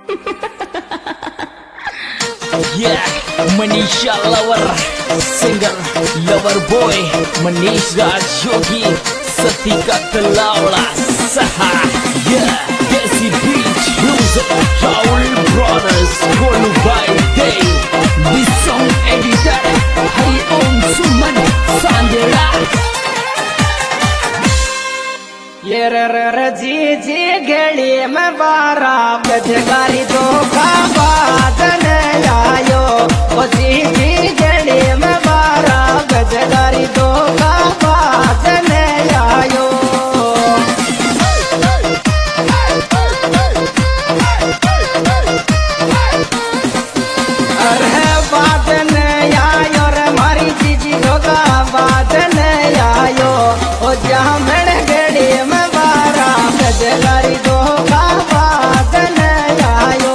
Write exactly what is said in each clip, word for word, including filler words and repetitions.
Yeah, Manisha lover, singer, lover boy, Manish Raj Yogi, Satika Talawla, Saha, yeah, Desi Beach, music, Raul Brothers, Kolu by Day, this song edited, Hari Om Suman, Sandera. ये र र र जी जी गली में बारा बजगारी दो का बादन आयो ओ जी जी गली में बारा बजगारी दो का बादन आयो अरे बादन आयो रे मारी जी जी दो का बादन आयो ओ जहाँ मेरे गली में बारा बजगारी दो का बादन आयो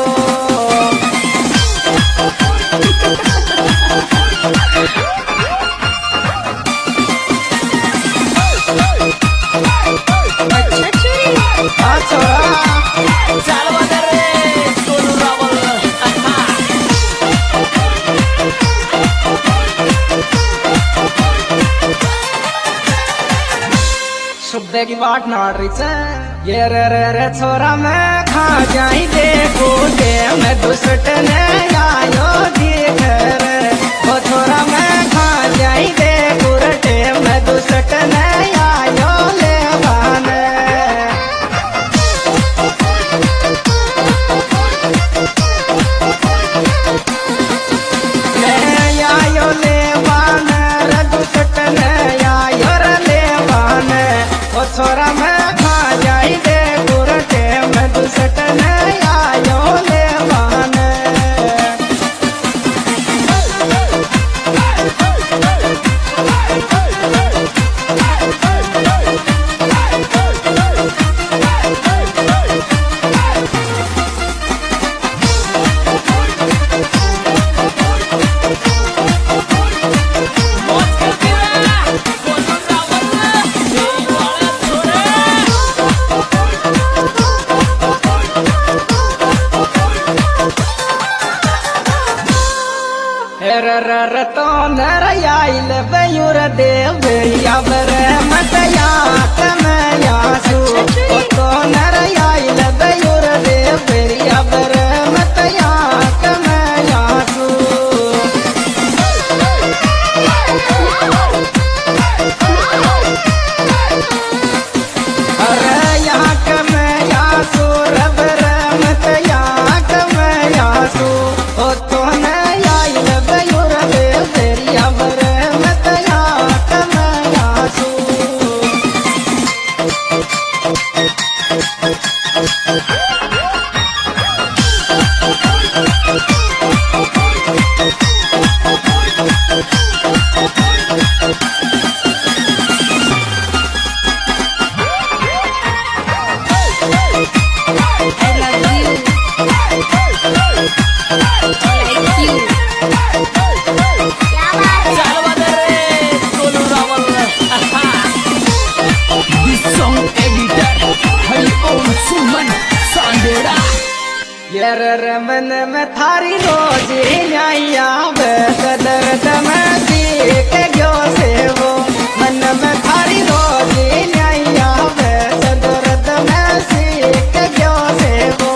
शुद्ध की बात नाड़ रही है ये रे रे रे छोरा मैं खा जाई देखो दे मैं दुसट ने आयो देख रे ओ छोरा मैं खा जाई देखो रे मैं दुसट ने आयो ले बाने ले आयो ले बाने रे दुसट ने आयो रे ले बाने ओ छोरा मैं खा जाई दे गुरटे मैं दुसट ने आयो ले बाने र र र तो नर आइल बयूर देव भैया बर मतया कमया सु ओ तो नर आइल बयूर देव भैया बर मतया कमया सु अरे यहाँ कमया सु रबर मतया कमया सु ओ तो यर रमन में थारी रोज न्याया दर्द में सीख गयो से वो मन में थारी रोज न्याया दर्द में सीख गयो से वो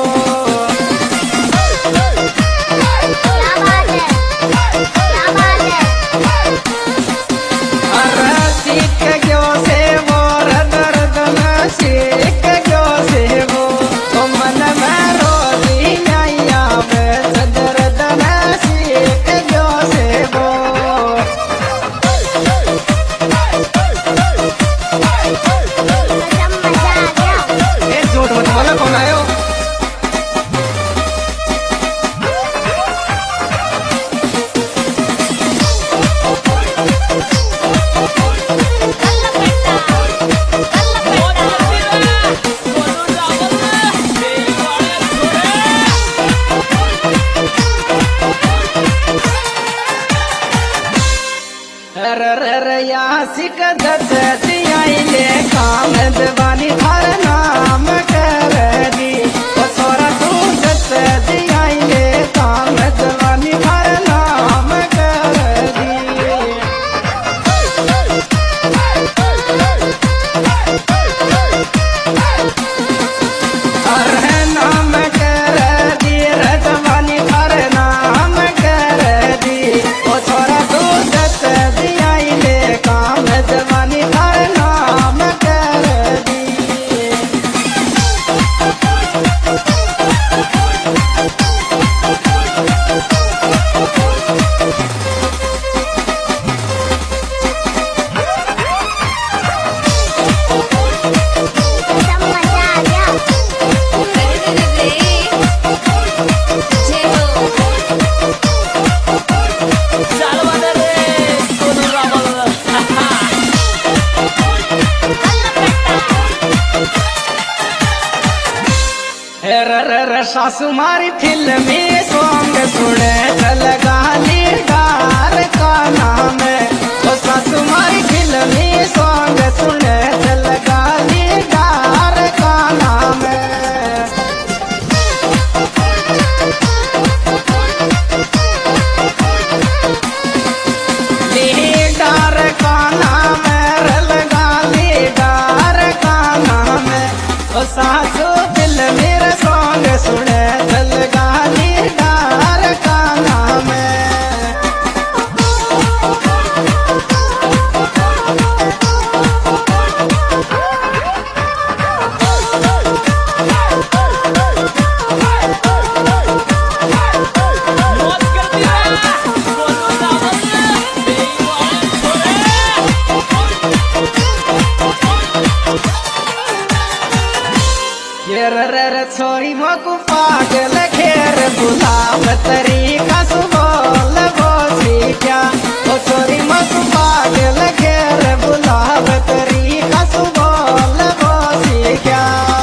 अरे सीख गयो से वो दर्द में सीख गयो से वो तो मन में सिक दस ले काम दवानी हर नाम कर दी सोरा तू दस सासू मारी फिल्मी सॉन्ग सुने चल गाली डार का नाम है। ओ सासू मारी फिल्मी सॉन्ग सुने चल गाली डार का नाम है। डार का नाम है, रल गाली डार का नाम है। ओ सासू फिल्मी सॉन्ग सुने चल गाली डार का नाम है। ये रे रे छोरी मकु पागल घेर बुलाव तरीका सुबोल बोसी क्या। ओ छोरी मकु पागल घेर बुलाव तरीका सुबोल बोसी क्या।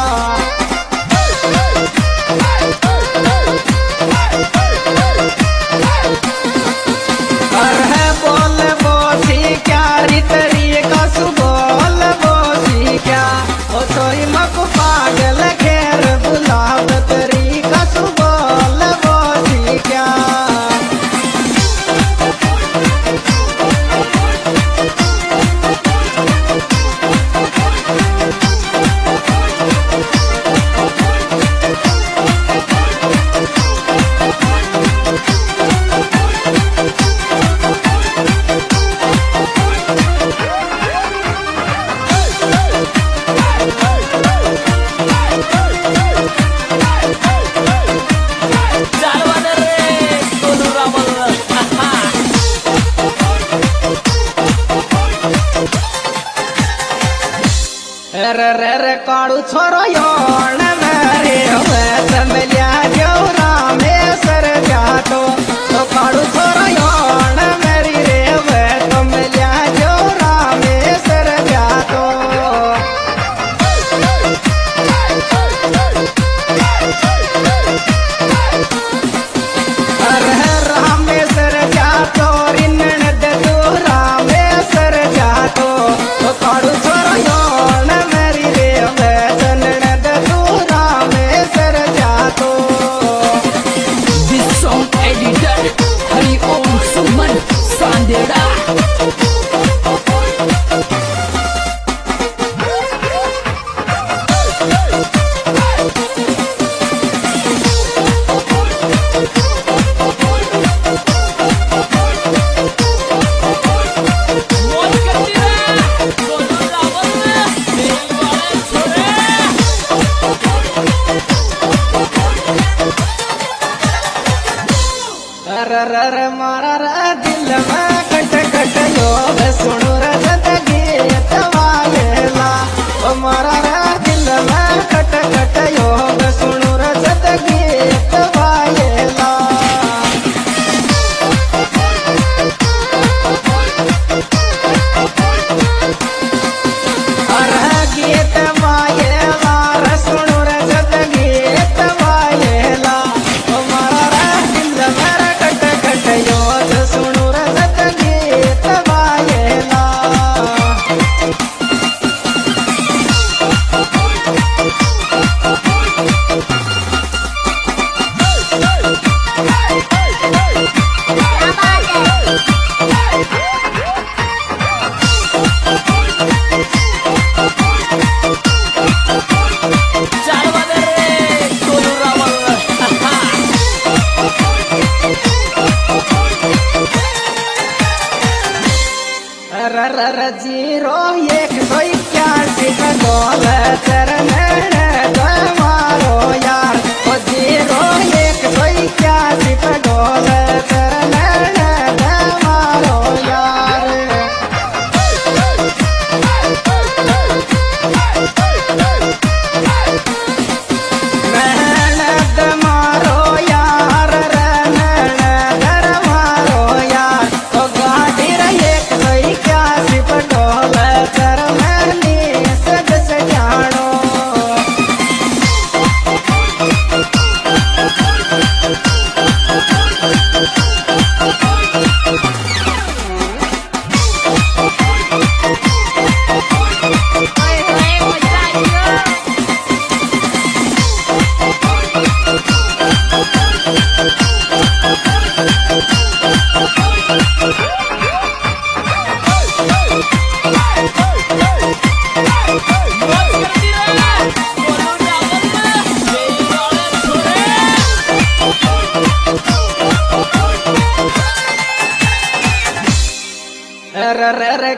और है बोल बोसी क्या री तरीका सुबोल बोसी क्या। ओ छोरी मकु पागल घेर बुलाव तरीका सुबोल बोसी क्या। रे रे रे काड़ू छोरो योन मेरे हुए तमलिया जोरा में सर जातो। तो काड़ू छोरो योन मेरी रे हुए तमलिया जोरा में सर जातो। अरे राम में सर जातो रिन्नन दे तू राम में सर जातो। तो काड़ू छोरो योन Sandera रर मारा रा दिल में कट कट योग सुनो रजत गीत वालेला। ओ मारा रा दिल में कट कट योग सुनो रजत गीत वालेला। अरे गीत वालेला रे सुनो रजत गीत वालेला। ओ मारा रा दिल में कट कट योग सुनो रजत गीत वालेला।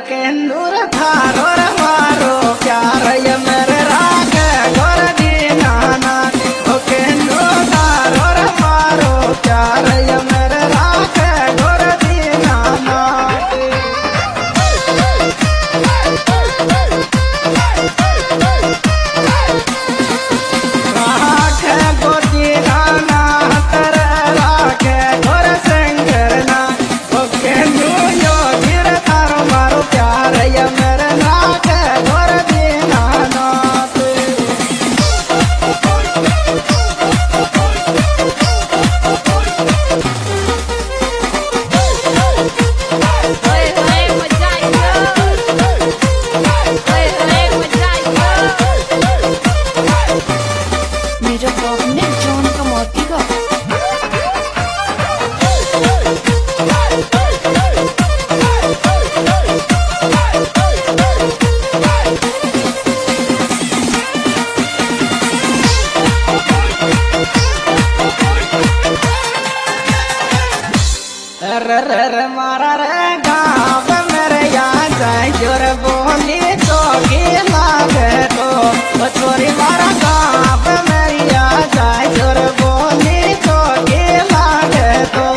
के नूर थारो रे मारो प्यार ये मेरे राख गोर दीनाना के नूर थारो रे मारो प्यार ये मेरे राख गोर दीनाना राख गोदी नाना तर राख गोर सिंगरना के नू यो गिर थारो मारो प्यार ये मेरे राख गोर दीनाना Oi, oi, Mojaiko. Oi, oi, Mojaiko. मेरा बाप ने जॉन का मौती का रे रे रे मारा रे गाँव मेरे यहाँ जाए जोर बोली तो की लागे तो ओ छोरी मारा गाँव मेरे यहाँ जाए जोर बोली तो की लागे तो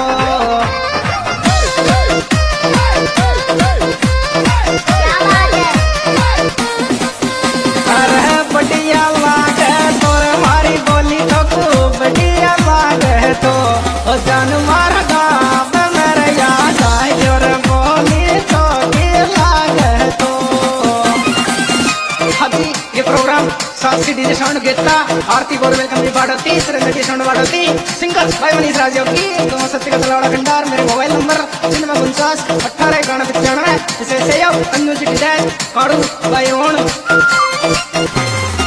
अरे बढ़िया लागे तोर मारी बोली तो खूब बढ़िया लागे तो ओ जान मारा गाँव मेरे यहाँ जाए जोर बोली तो की लागे तो अभी ये प्रोग्राम साक्षी डीजे साउंड घेता आरती बोरवेल कंपनी वाढवती सुरेंद्र साउंड वाढवती सिंगर भाई मनीष राजयोगी दोनों सत्य का तलावड़ा खंडार मेरे मोबाइल नंबर जिनमें उनचास अठारह इक्यानवे पचानवे इसे सेव अन्नू जी डिजाइन काड़ू भाई ओण